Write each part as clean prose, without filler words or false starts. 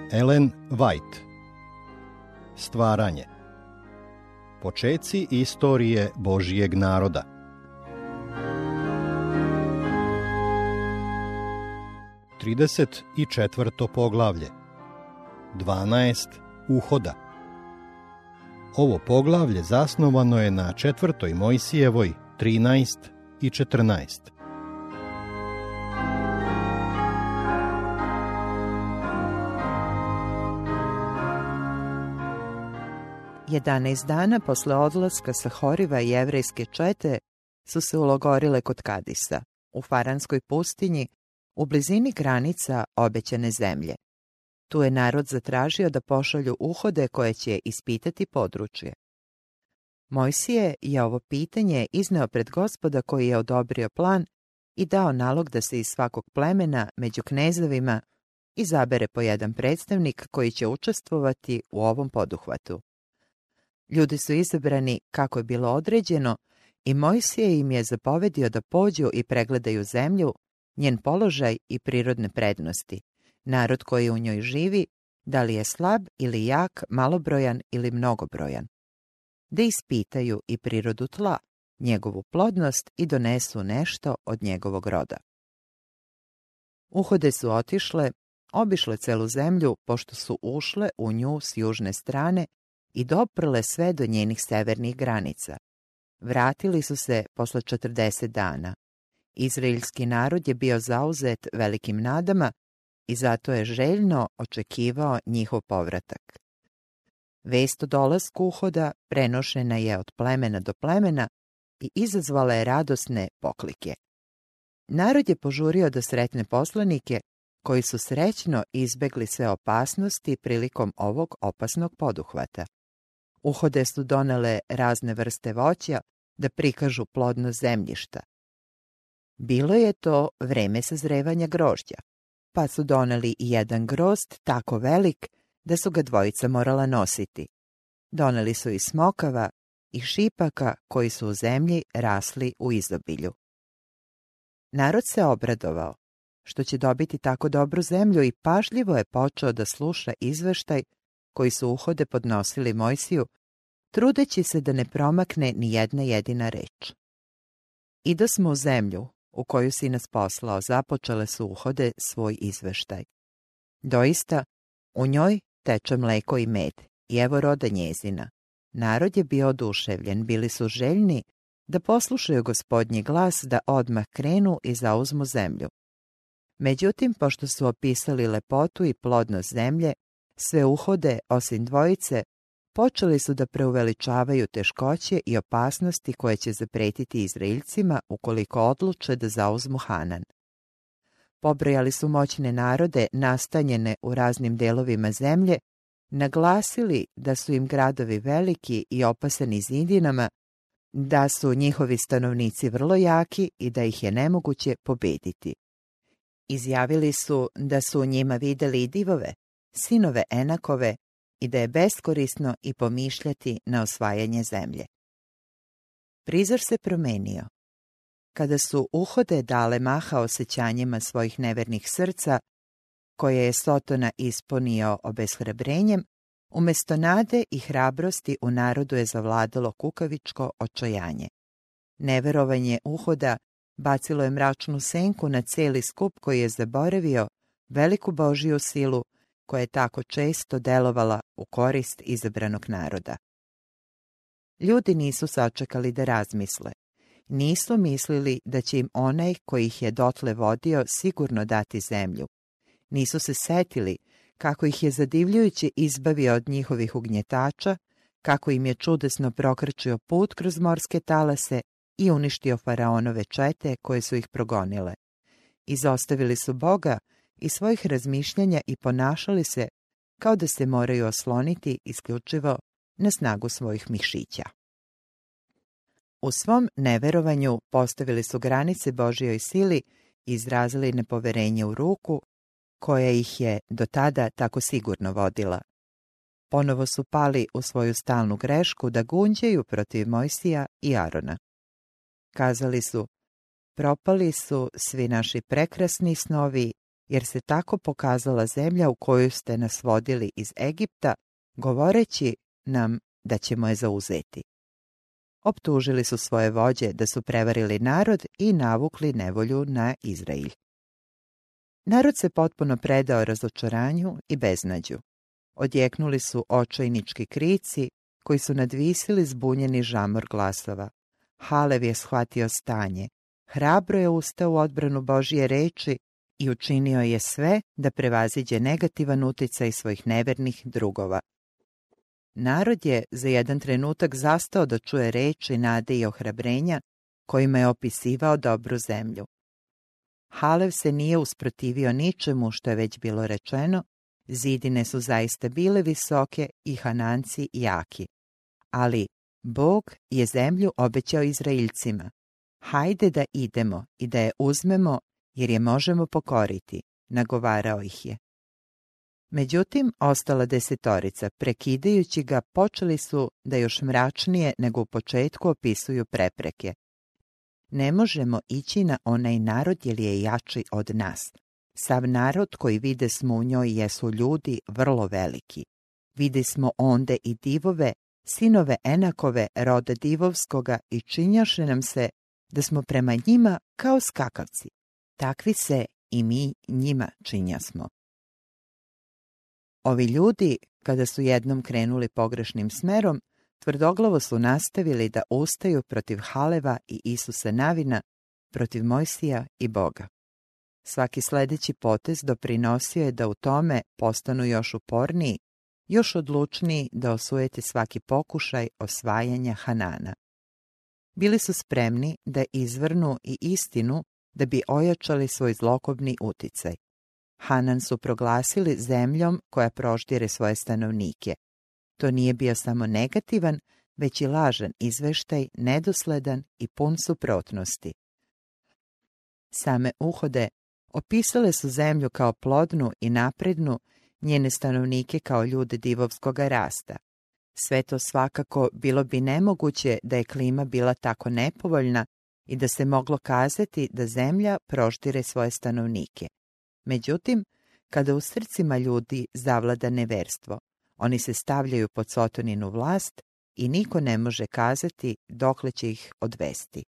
Ellen White. Stvaranje. Počeci istorije Božjeg naroda. Trideset i četvrto poglavlje. 12 uhoda. Ovo poglavlje zasnovano je na 4. Mojsijevoj 13 i 14. Jedanaest dana posle odlaska sa Horiva jevrejske čete su se ulogorile kod Kadisa, u Faranskoj pustinji, u blizini granica obećane zemlje. Tu je narod zatražio da pošalju uhode koje će ispitati područje. Mojsije je ovo pitanje izneo pred Gospoda koji je odobrio plan i dao nalog da se iz svakog plemena među knezovima izabere po jedan predstavnik koji će učestvovati u ovom poduhvatu. Ljudi su izabrani kako je bilo određeno i Mojsije im je zapovedio da pođu i pregledaju zemlju, njen položaj i prirodne prednosti, narod koji u njoj živi, da li je slab ili jak, malobrojan ili mnogobrojan. Da ispitaju i prirodu tla, njegovu plodnost i donesu nešto od njegovog roda. Uhode su otišle, obišle celu zemlju, pošto su ušle u nju s južne strane i doprle sve do njenih severnih granica. Vratili su se posle 40 dana. Izraelski narod je bio zauzet velikim nadama i zato je željno očekivao njihov povratak. Vest o dolasku uhoda prenošena je od plemena do plemena i izazvala je radosne poklike. Narod je požurio da sretne poslanike koji su srećno izbegli sve opasnosti prilikom ovog opasnog poduhvata. Uhode su donele razne vrste voća da prikažu plodnost zemljišta. Bilo je to vreme sazrevanja grožđa, pa su doneli i jedan grozd tako velik da su ga dvojica morala nositi. Doneli su i smokava i šipaka koji su u zemlji rasli u izobilju. Narod se obradovao što će dobiti tako dobru zemlju i pažljivo je počeo da sluša izveštaj koji su uhode podnosili Mojsiju, trudeći se da ne promakne ni jedna jedina reč. Ido smo u zemlju u koju si nas poslao, započele su uhode svoj izveštaj. Doista, u njoj teče mleko i med, i evo roda njezina. Narod je bio oduševljen, bili su željni da poslušaju Gospodnji glas, da odmah krenu i zauzmu zemlju. Međutim, pošto su opisali lepotu i plodnost zemlje, sve uhode, osim dvojice, počeli su da preuveličavaju teškoće i opasnosti koje će zapretiti Izraeljcima ukoliko odluče da zauzmu Hanan. Pobrojali su moćne narode nastanjene u raznim delovima zemlje, naglasili da su im gradovi veliki i opasani zidinama, da su njihovi stanovnici vrlo jaki i da ih je nemoguće pobediti. Izjavili su da su u njima videli i divove, sinove Enakove, i da je beskorisno i pomišljati na osvajanje zemlje. Prizor se promenio. Kada su uhode dale maha osjećanjima svojih nevernih srca, koje je Sotona ispunio obeshrabrenjem, umjesto nade i hrabrosti u narodu je zavladalo kukavičko očajanje. Neverovanje uhoda bacilo je mračnu senku na cijeli skup koji je zaboravio veliku Božju silu koja je tako često delovala u korist izabranog naroda. Ljudi nisu sačekali da razmisle. Nisu mislili da će im onaj koji ih je dotle vodio sigurno dati zemlju. Nisu se setili kako ih je zadivljujuće izbavio od njihovih ugnjetača, kako im je čudesno prokrčio put kroz morske talase i uništio faraonove čete koje su ih progonile. Izostavili su Boga i svojih razmišljanja i ponašali se kao da se moraju osloniti isključivo na snagu svojih mišića. U svom neverovanju postavili su granice Božjoj sili i izrazili nepoverenje u ruku koja ih je do tada tako sigurno vodila. Ponovo su pali u svoju stalnu grešku da gunđaju protiv Mojsija i Arona. Kazali su, propali su svi naši prekrasni snovi jer se tako pokazala zemlja u koju ste nas vodili iz Egipta, govoreći nam da ćemo je zauzeti. Optužili su svoje vođe da su prevarili narod i navukli nevolju na Izrailj. Narod se potpuno predao razočaranju i beznađu. Odjeknuli su očajnički krici, koji su nadvisili zbunjeni žamor glasova. Halev je shvatio stanje, hrabro je ustao u odbranu Božje reči i učinio je sve da prevaziđe negativan uticaj svojih nevernih drugova. Narod je za jedan trenutak zastao da čuje reči nade i ohrabrenja kojima je opisivao dobru zemlju. Halev se nije usprotivio ničemu što je već bilo rečeno, zidine su zaista bile visoke i Hananci jaki. Ali Bog je zemlju obećao Izraeljcima. Hajde da idemo i da je uzmemo, jer je možemo pokoriti, nagovarao ih je. Međutim, ostala desetorica, prekidajući ga, počeli su da još mračnije nego u početku opisuju prepreke. Ne možemo ići na onaj narod jer je jači od nas. Sav narod koji vide smo u njoj jesu ljudi vrlo veliki. Vidi smo onde i divove, sinove Enakove, roda divovskoga, i činjaše nam se da smo prema njima kao skakavci. Takvi se i mi njima činjasmo. Ovi ljudi, kada su jednom krenuli pogrešnim smerom, tvrdoglavo su nastavili da ustaju protiv Haleva i Isusa Navina, protiv Mojsija i Boga. Svaki sledeći potez doprinosio je da u tome postanu još uporniji, još odlučniji da osujete svaki pokušaj osvajanja Hanana. Bili su spremni da izvrnu i istinu da bi ojačali svoj zlokobni uticaj. Hanan su proglasili zemljom koja proždire svoje stanovnike. To nije bio samo negativan, već i lažan izveštaj, nedosledan i pun suprotnosti. Same Uhode opisale su zemlju kao plodnu i naprednu, njene stanovnike kao ljude divovskoga rasta. Sve to svakako bilo bi nemoguće da je klima bila tako nepovoljna i da se moglo kazati da zemlja proždire svoje stanovnike. Međutim, kada u srcima ljudi zavlada neverstvo, oni se stavljaju pod Sotoninu vlast i niko ne može kazati dokle će ih odvesti.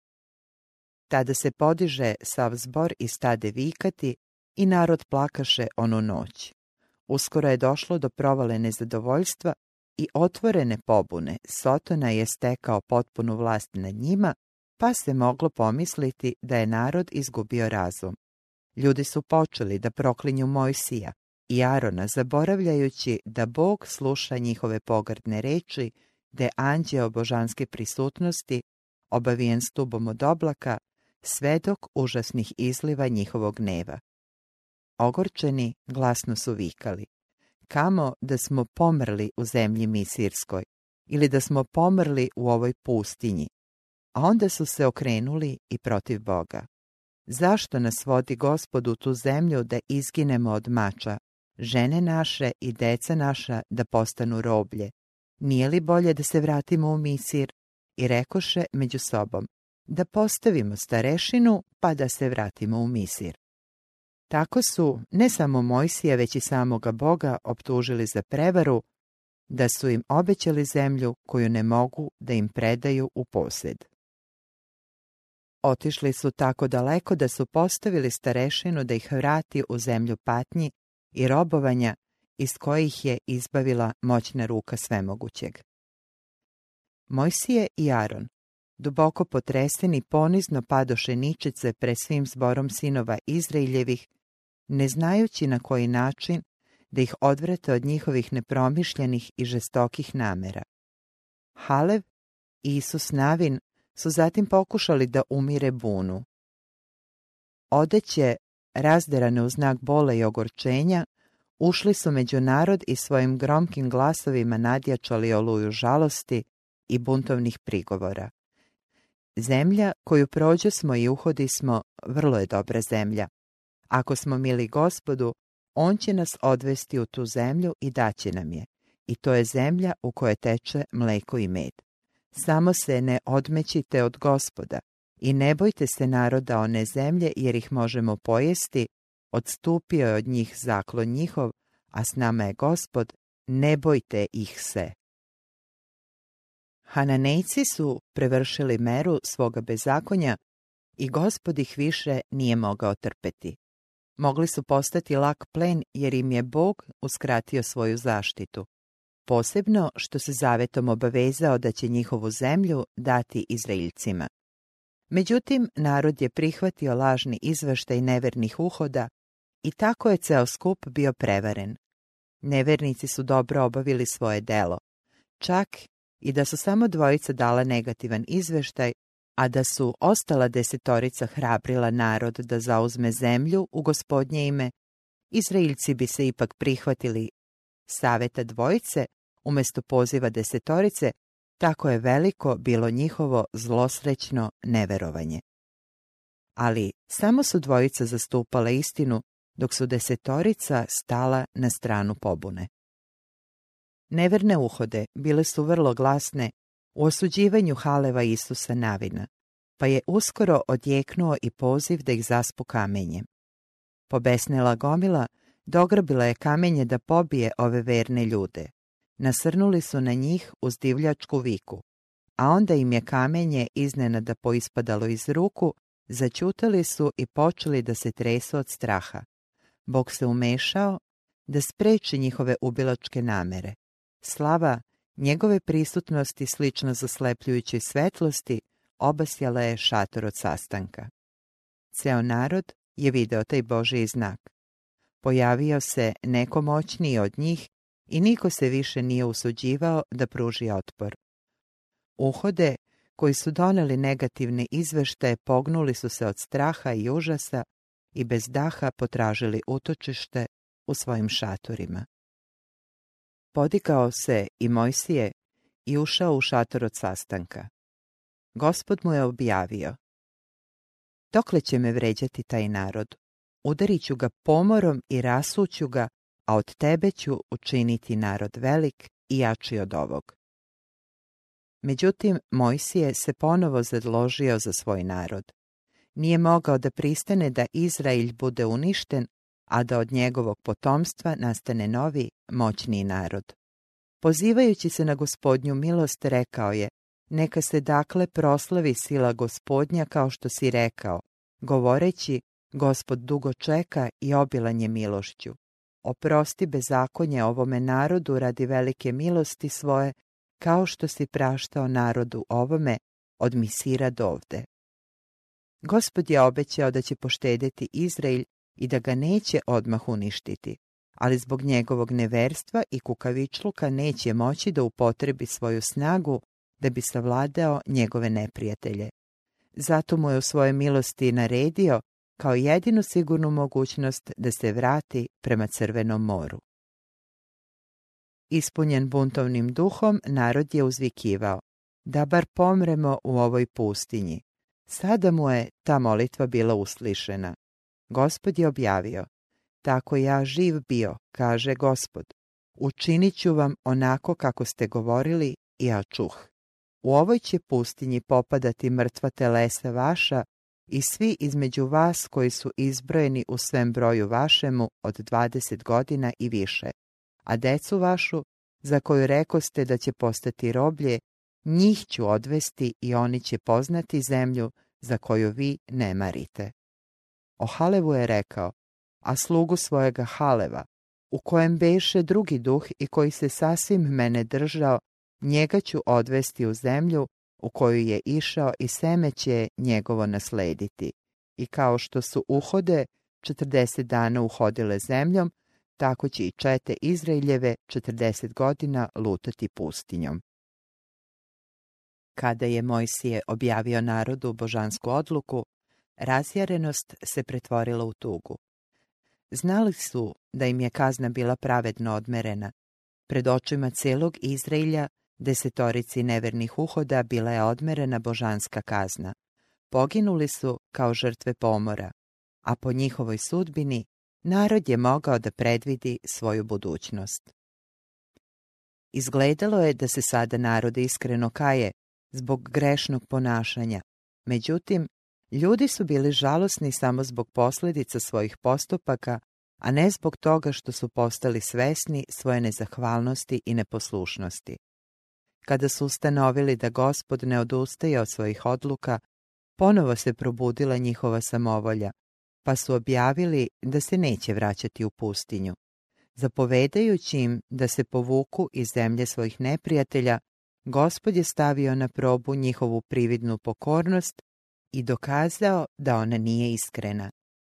Tada se podiže sav zbor i stade vikati i narod plakaše onu noć. Uskoro je došlo do provale nezadovoljstva i otvorene pobune. Sotona je stekao potpunu vlast nad njima, pa se moglo pomisliti da je narod izgubio razum. Ljudi su počeli da proklinju Mojsija i Arona, zaboravljajući da Bog sluša njihove pogrdne reči, da je anđeo božanske prisutnosti, obavijen stubom od oblaka, svedok užasnih izliva njihovog gneva. Ogorčeni glasno su vikali: kamo da smo pomrli u zemlji Misirskoj, ili da smo pomrli u ovoj pustinji. A onda su se okrenuli i protiv Boga. Zašto nas vodi Gospod u tu zemlju da izginemo od mača, žene naše i deca naša da postanu roblje? Nije li bolje da se vratimo u Misir? I rekoše među sobom: da postavimo starešinu, pa da se vratimo u Misir. Tako su ne samo Mojsija, već i samoga Boga optužili za prevaru, da su im obećali zemlju koju ne mogu da im predaju u posjed. Otišli su tako daleko da su postavili starešinu da ih vrati u zemlju patnji i robovanja iz kojih je izbavila moćna ruka svemogućeg. Mojsije i Aron, duboko potreseni, ponizno padoše ničice pred svim zborom sinova Izraeljevih, ne znajući na koji način da ih odvrate od njihovih nepromišljenih i žestokih namera. Halev i Isus Navin su zatim pokušali da umire bunu. Odeće, razderane u znak bola i ogorčenja, ušli su među narod i svojim gromkim glasovima nadjačali oluju žalosti i buntovnih prigovora. Zemlja koju prođosmo i uhodismo vrlo je dobra zemlja. Ako smo mili Gospodu, on će nas odvesti u tu zemlju i daće nam je. I to je zemlja u kojoj teče mleko i med. Samo se ne odmećite od Gospoda i ne bojte se naroda one zemlje, jer ih možemo pojesti, odstupio je od njih zaklon njihov, a s nama je Gospod, ne bojte ih se. Hananejci su prevršili meru svoga bezakonja i Gospod ih više nije mogao trpeti. Mogli su postati lak plen jer im je Bog uskratio svoju zaštitu. Posebno što se zavetom obavezao da će njihovu zemlju dati Izraeljcima. Međutim, narod je prihvatio lažni izveštaj nevernih uhoda i tako je ceo skup bio prevaren. Nevernici su dobro obavili svoje delo, čak i da su samo dvojica dala negativan izveštaj, a da su ostala 10 hrabrila narod da zauzme zemlju u Gospodnje ime, Izraeljci bi se ipak prihvatili saveta dvojice umjesto poziva 10, tako je veliko bilo njihovo zlosrećno neverovanje. Ali samo su dvojica zastupala istinu, dok su 10 stala na stranu pobune. Neverne uhode bile su vrlo glasne u osuđivanju Haleva Isusa Navina, pa je uskoro odjeknuo i poziv da ih zaspu kamenjem. Pobesnela gomila dograbila je kamenje da pobije ove verne ljude. Nasrnuli su na njih uz divljačku viku, a onda im je kamenje iznenada poispadalo iz ruku, zaćutali su i počeli da se tresu od straha. Bog se umešao da spreči njihove ubilačke namere. Slava njegove prisutnosti slično zaslepljujućoj svetlosti obasjala je šator od sastanka. Ceo narod je video taj Božji znak. Pojavio se neko moćniji od njih i niko se više nije usuđivao da pruži otpor. Uhode koji su doneli negativne izveštaje pognuli su se od straha i užasa i bez daha potražili utočište u svojim šatorima. Podigao se i Mojsije i ušao u šator od sastanka. Gospod mu je objavio: dokle će me vređati taj narod? Udarit ću ga pomorom i rasuću ga, a od tebe ću učiniti narod velik i jači od ovog. Međutim, Mojsije se ponovo zadložio za svoj narod. Nije mogao da pristane da Izrael bude uništen, a da od njegovog potomstva nastane novi, moćniji narod. Pozivajući se na Gospodnju milost, rekao je: neka se dakle proslavi sila Gospodnja kao što si rekao, govoreći: Gospod dugo čeka i obilan je milošću. Oprosti bezakonje ovome narodu radi velike milosti svoje, kao što si praštao narodu ovome od Misira dovde. Gospod je obećao da će poštedjeti Izrael i da ga neće odmah uništiti, ali zbog njegovog neverstva i kukavičluka neće moći da upotrebi svoju snagu da bi savladao njegove neprijatelje. Zato mu je u svojoj milosti naredio kao jedinu sigurnu mogućnost da se vrati prema Crvenom moru. Ispunjen buntovnim duhom, narod je uzvikivao: da bar pomremo u ovoj pustinji. Sada mu je ta molitva bila uslišena. Gospod je objavio: tako ja živ bio, kaže Gospod, učinit ću vam onako kako ste govorili i ja čuh. U ovoj će pustinji popadati mrtva telesa vaša i svi između vas koji su izbrojeni u svem broju vašemu od 20 godina i više, a decu vašu, za koju rekoste da će postati roblje, njih ću odvesti i oni će poznati zemlju za koju vi ne marite. O Halevu je rekao: a slugu svojega Haleva, u kojem beše drugi duh i koji se sasvim mene držao, njega ću odvesti u zemlju u koju je išao i seme će njegovo naslediti. I kao što su uhode 40 dana uhodile zemljom, tako će i čete Izraeljeve 40 godina lutati pustinjom. Kada je Mojsije objavio narodu božansku odluku, razjarenost se pretvorila u tugu. Znali su da im je kazna bila pravedno odmerena. Pred očima celog Izraelja 10 nevernih uhoda bila je odmerena božanska kazna. Poginuli su kao žrtve pomora, a po njihovoj sudbini narod je mogao da predvidi svoju budućnost. Izgledalo je da se sada narod iskreno kaje zbog grešnog ponašanja, međutim, Ljudi su bili žalosni samo zbog posljedica svojih postupaka, a ne zbog toga što su postali svesni svoje nezahvalnosti i neposlušnosti. Kada su ustanovili da Gospod ne odustaje od svojih odluka, ponovo se probudila njihova samovolja, pa su objavili da se neće vraćati u pustinju. Zapovedajući im da se povuku iz zemlje svojih neprijatelja, Gospod je stavio na probu njihovu prividnu pokornost i dokazao da ona nije iskrena.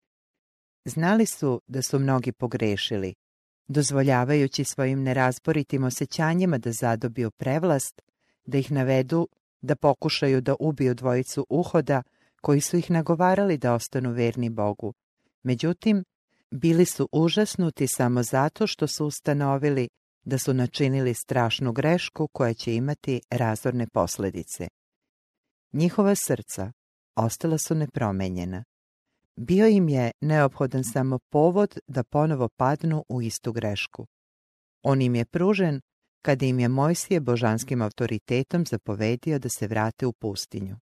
Znali su da su mnogi pogrešili, dozvoljavajući svojim nerazboritim osjećanjima da zadobiju prevlast, da ih navedu da pokušaju da ubiju dvojicu uhoda koji su ih nagovarali da ostanu verni Bogu. Međutim, bili su užasnuti samo zato što su ustanovili da su načinili strašnu grešku koja će imati razorne posljedice. Njihova srca ostala su nepromenjena. Bio im je neophodan samo povod da ponovo padnu u istu grešku. On im je pružen kada im je Mojsije božanskim autoritetom zapovedio da se vrate u pustinju.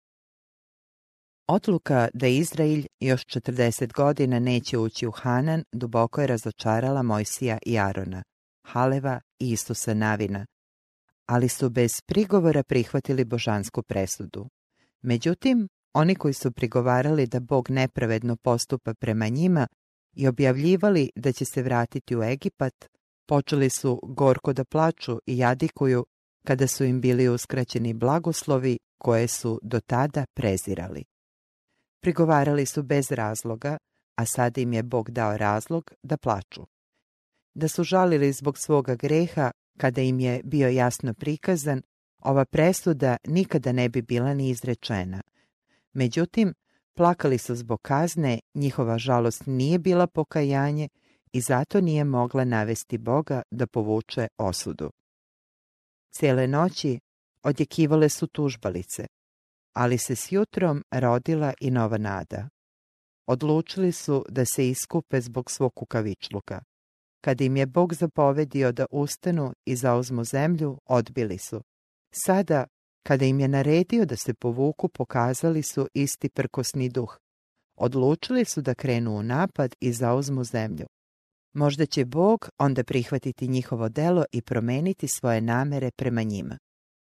Odluka da Izrael još 40 godina neće ući u Hanan duboko je razočarala Mojsija i Arona, Haleva i Isusa Navina, ali su bez prigovora prihvatili božansku presudu. Međutim, oni koji su prigovarali da Bog nepravedno postupa prema njima i objavljivali da će se vratiti u Egipat, počeli su gorko da plaču i jadikuju kada su im bili uskraćeni blagoslovi koje su do tada prezirali. Prigovarali su bez razloga, a sada im je Bog dao razlog da plaču. Da su žalili zbog svoga greha, kada im je bio jasno prikazan, ova presuda nikada ne bi bila ni izrečena. Međutim, plakali su zbog kazne, njihova žalost nije bila pokajanje i zato nije mogla navesti Boga da povuče osudu. Cijele noći odjekivale su tužbalice, ali se s jutrom rodila i nova nada. Odlučili su da se iskupe zbog svog kukavičluka. Kad im je Bog zapovedio da ustanu i zauzmu zemlju, odbili su. Sada, kada im je naredio da se povuku, pokazali su isti prkosni duh. Odlučili su da krenu u napad i zauzmu zemlju. Možda će Bog onda prihvatiti njihovo delo i promeniti svoje namere prema njima.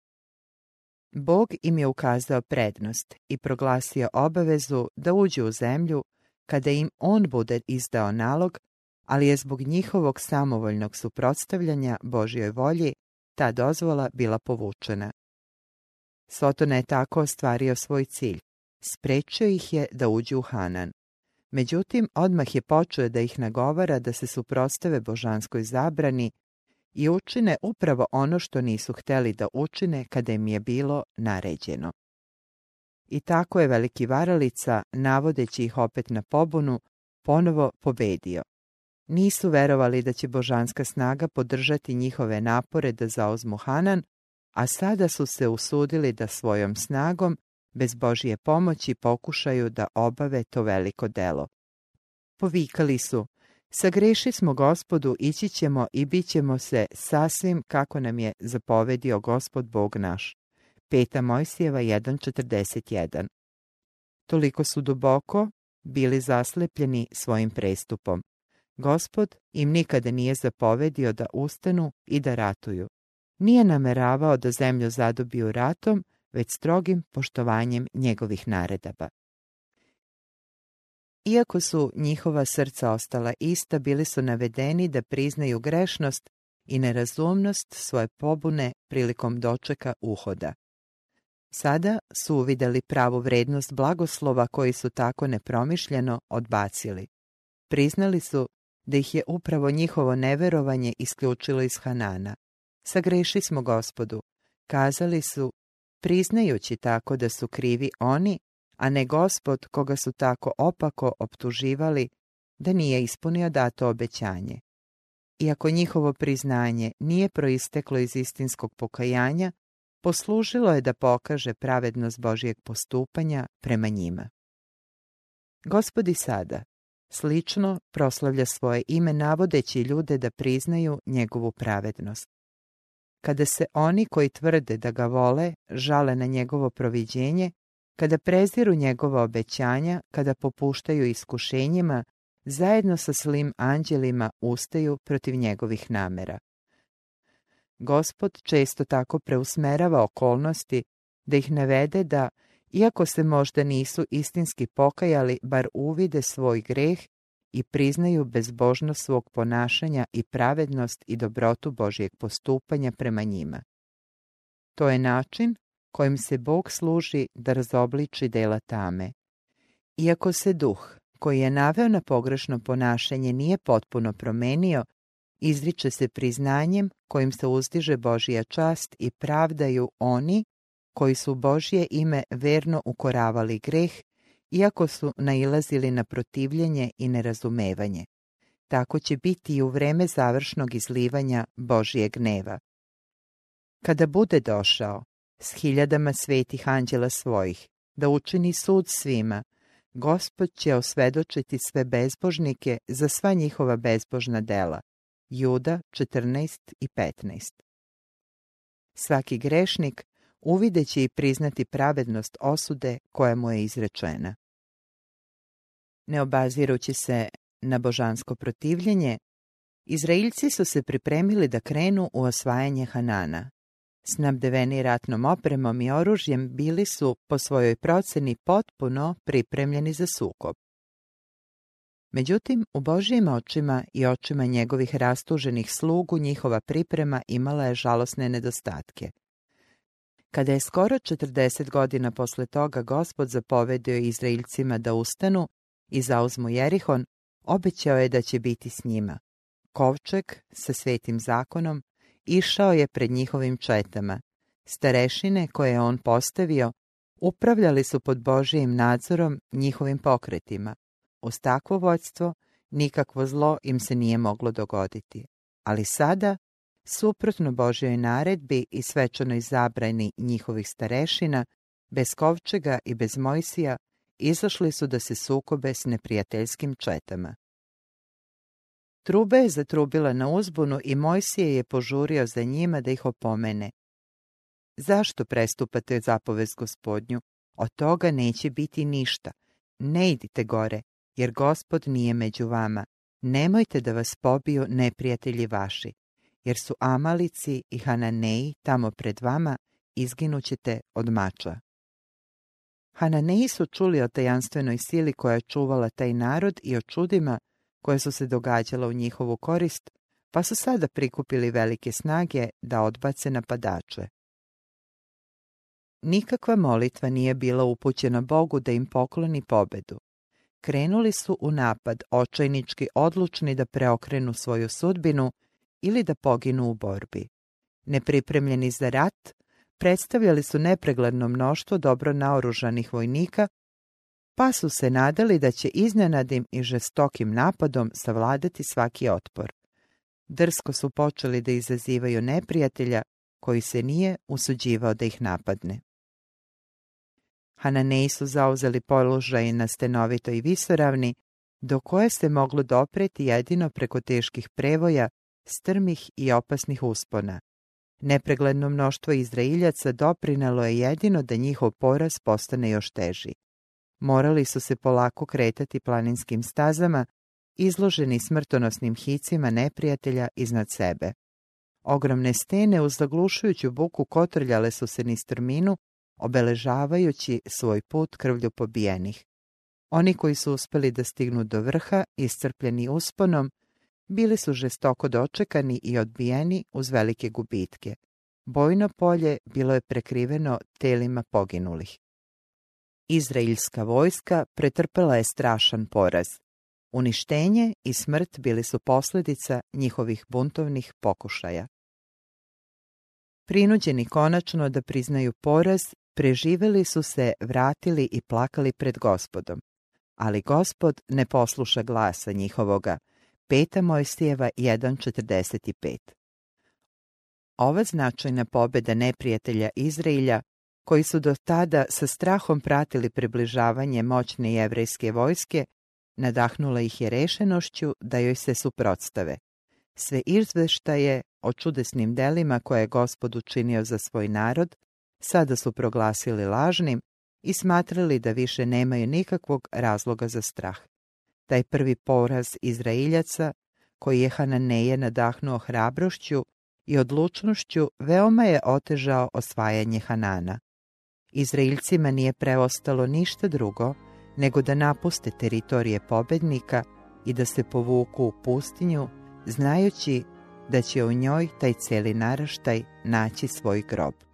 Bog im je ukazao prednost i proglasio obavezu da uđu u zemlju kada im on bude izdao nalog, ali je zbog njihovog samovoljnog suprotstavljanja Božjoj volji ta dozvola bila povučena. Sotona je tako ostvario svoj cilj. Sprečio ih je da uđu u Hanan. Međutim, odmah je počeo da ih nagovara da se suprotstave božanskoj zabrani i učine upravo ono što nisu htjeli da učine kada im je bilo naređeno. I tako je veliki varalica, navodeći ih opet na pobunu, ponovo pobedio. Nisu verovali da će božanska snaga podržati njihove napore da zauzmu Hanan, a sada su se usudili da svojom snagom, bez Božje pomoći, pokušaju da obave to veliko delo. Povikali su: sagreši smo Gospodu, ići ćemo i bit ćemo se sasvim kako nam je zapovedio Gospod Bog naš. 5. Mojsijeva 1.41. Toliko su duboko bili zaslepljeni svojim prestupom. Gospod im nikada nije zapovedio da ustanu i da ratuju. Nije nameravao da zemlju zadobiju ratom, već strogim poštovanjem njegovih naredaba. Iako su njihova srca ostala ista, bili su navedeni da priznaju grešnost i nerazumnost svoje pobune prilikom dočeka uhoda. Sada su uvidjeli pravu vrednost blagoslova koji su tako nepromišljeno odbacili. Priznali su da ih je upravo njihovo neverovanje isključilo iz Hanana. Sagreši smo Gospodu, kazali su, priznajući tako da su krivi oni, a ne Gospod koga su tako opako optuživali da nije ispunio dato obećanje. Iako njihovo priznanje nije proisteklo iz istinskog pokajanja, poslužilo je da pokaže pravednost Božjeg postupanja prema njima. Gospod i sada slično proslavlja svoje ime navodeći ljude da priznaju njegovu pravednost. Kada se oni koji tvrde da ga vole žale na njegovo proviđenje, kada preziru njegova obećanja, kada popuštaju iskušenjima, zajedno sa zlim anđelima ustaju protiv njegovih namera. Gospod često tako preusmerava okolnosti da ih navede da, iako se možda nisu istinski pokajali, bar uvide svoj greh i priznaju bezbožnost svog ponašanja i pravednost i dobrotu Božjeg postupanja prema njima. To je način kojim se Bog služi da razobliči dela tame. Iako se duh, koji je naveo na pogrešno ponašanje, nije potpuno promenio, izriče se priznanjem kojim se uzdiže Božja čast i pravdaju oni koji su Božje ime verno ukoravali greh, iako su nailazili na protivljenje i nerazumevanje. Tako će biti i u vreme završnog izlivanja Božjeg gneva. Kada bude došao s hiljadama svetih anđela svojih, da učini sud svima, Gospod će osvedočiti sve bezbožnike za sva njihova bezbožna dela. Juda 14 i 15. Svaki grešnik uvideće i priznati pravednost osude koja mu je izrečena. Ne obazirući se na božansko protivljenje, Izraeljci su se pripremili da krenu u osvajanje Hanana. Snabdeveni ratnom opremom i oružjem, bili su, po svojoj proceni, potpuno pripremljeni za sukob. Međutim, u Božjim očima i očima njegovih rastuženih slugu njihova priprema imala je žalosne nedostatke. Kada je skoro 40 godina posle toga Gospod zapovedio Izraeljcima da ustanu i zauzmu Jerihon, obećao je da će biti s njima. Kovčeg sa svetim zakonom išao je pred njihovim četama. Starešine koje je on postavio upravljali su pod Božjim nadzorom njihovim pokretima. Uz takvo vođstvo nikakvo zlo im se nije moglo dogoditi. Ali sada, suprotno Božjoj naredbi i svečanoj zabrani njihovih starešina, bez kovčega i bez Mojsija, izašli su da se sukobe s neprijateljskim četama. Truba je zatrubila na uzbunu i Mojsije je požurio za njima da ih opomene. Zašto prestupate zapovest Gospodnju? Od toga neće biti ništa. Ne idite gore, jer Gospod nije među vama. Nemojte da vas pobiju neprijatelji vaši, jer su Amalici i Hananeji tamo pred vama, izginućete od mača. Hananeji su čuli o tajanstvenoj sili koja je čuvala taj narod i o čudima koje su se događala u njihovu korist, pa su sada prikupili velike snage da odbace napadače. Nikakva molitva nije bila upućena Bogu da im pokloni pobedu. Krenuli su u napad, očajnički odlučni da preokrenu svoju sudbinu ili da poginu u borbi. Nepripremljeni za rat, predstavljali su nepregledno mnoštvo dobro naoružanih vojnika, pa su se nadali da će iznenadnim i žestokim napadom savladati svaki otpor. Drsko su počeli da izazivaju neprijatelja koji se nije usuđivao da ih napadne. Hananeji su zauzeli položaj na stenovitoj visoravni, do koje se moglo dopreti jedino preko teških prevoja, strmih i opasnih uspona. Nepregledno mnoštvo Izraeljaca doprinelo je jedino da njihov poraz postane još teži. Morali su se polako kretati planinskim stazama, izloženi smrtonosnim hicima neprijatelja iznad sebe. Ogromne stene uz zaglušujuću buku kotrljale su se niz strminu, obeležavajući svoj put krvlju pobijenih. Oni koji su uspeli da stignu do vrha, iscrpljeni usponom, bili su žestoko dočekani i odbijeni uz velike gubitke. Bojno polje bilo je prekriveno telima poginulih. Izraelska vojska pretrpela je strašan poraz. Uništenje i smrt bili su posljedica njihovih buntovnih pokušaja. Prinuđeni konačno da priznaju poraz, preživeli su se, vratili i plakali pred Gospodom. Ali Gospod ne posluša glasa njihovoga. 5. Mojsijeva 1.45. Ova značajna pobjeda neprijatelja Izraelja, koji su do tada sa strahom pratili približavanje moćne jevrejske vojske, nadahnula ih je rešenošću da joj se suprotstave. Sve izveštaje o čudesnim delima koje je Gospod učinio za svoj narod sada su proglasili lažnim i smatrali da više nemaju nikakvog razloga za strah. Taj prvi poraz Izraeljaca, koji je Hananeje nadahnuo hrabrošću i odlučnošću, veoma je otežao osvajanje Hanana. Izraeljcima nije preostalo ništa drugo nego da napuste teritorije pobednika i da se povuku u pustinju, znajući da će u njoj taj cijeli naraštaj naći svoj grob.